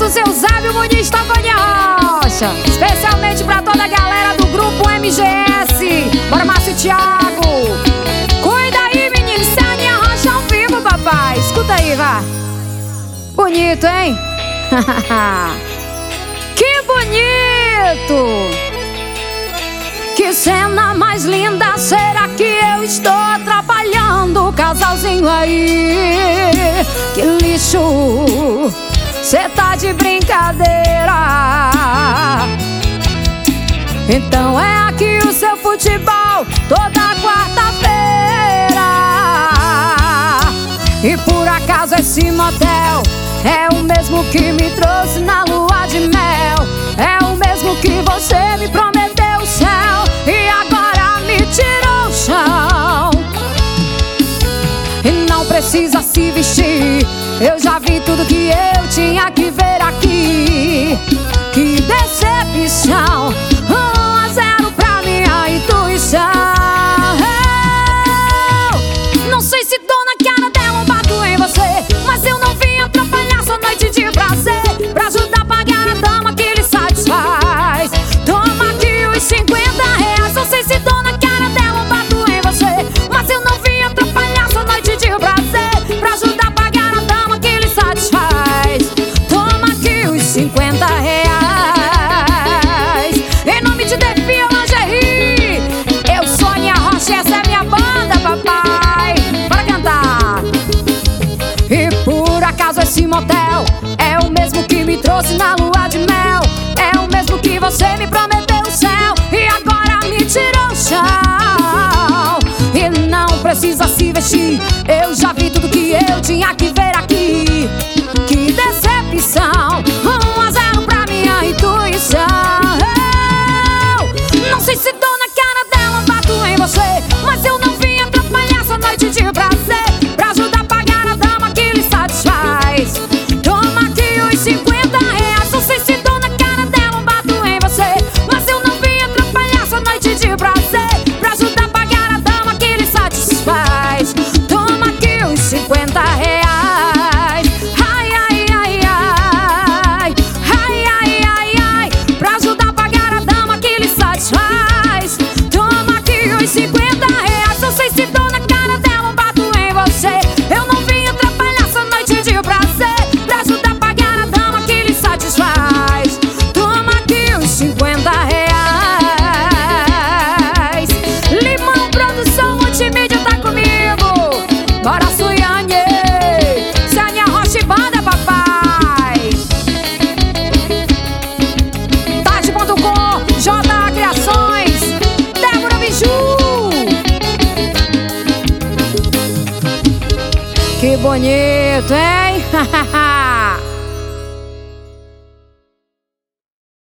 do seu Zébio Muniz Toconi Rocha. Especialmente pra toda a galera do grupo MGS. Bora, Márcio e Thiago. Cuida aí, menino, isso é a Aninha Rocha ao vivo, papai. Escuta aí, vá. Bonito, hein? Que bonito! Que cena mais linda, será que eu estou atrapalhando o casalzinho aí? Que lixo, cê tá de brincadeira. Então é aqui o seu futebol, toda quarta-feira. E por acaso esse motel é o mesmo que me trouxe na lua de mel. É o mesmo que você me prometeu o céu e agora me tirou o chão. E não precisa se vestir, eu já vi tudo que eu tinha que ver aqui. Que decepção, 1-0 pra minha intuição. Não sei se dou na cara dela ou bato em você, mas eu não vim atrapalhar sua noite de prazer. Pra ajudar a pagar a dama que lhe satisfaz, toma aqui os R$50. Não sei se dou na cara dela ou bato em você, mas eu não vim atrapalhar sua noite de prazer. Pra ajudar a pagar a dama que lhe satisfaz, toma aqui os R$50. Em nome de Defia Lingerie, eu sou a Aninha Rocha, essa é a minha banda, papai. Bora cantar. E por acaso esse motel é o mesmo que me trouxe na lua de mel. É o mesmo que você me prometeu o céu e agora me tirou o chão. E não precisa se vestir, eu já vi tudo que eu tinha que ver aqui. Que decepção, 1-0 pra minha intuição. Não sei se dou na cara dela ou bato em você, mas eu não vim atrapalhar sua noite de prazer. Pra ajudar a pagar a dama que lhe satisfaz, toma aqui os R$50. Não sei se dou na cara dela ou bato em você, mas eu não vim atrapalhar sua noite de prazer. Pra ajudar a pagar a dama que lhe satisfaz, toma aqui os R$50. Ai, ai, ai, ai. Ai, ai, ai, ai. Pra ajudar a pagar a dama que lhe satisfaz, toma aqui os R$50. Não sei se dou na cara dela ou bato em você, eu não vim atrapalhar sua noite de prazer. Pra ajudar a pagar a dama que lhe satisfaz, toma aqui os R$50. Limão Produção Multimídia tá comigo. Bora, Suiane, se a Aninha Rocha e banda, papai. Tati.com, J Criações, Débora Biju. Que bonito, hein?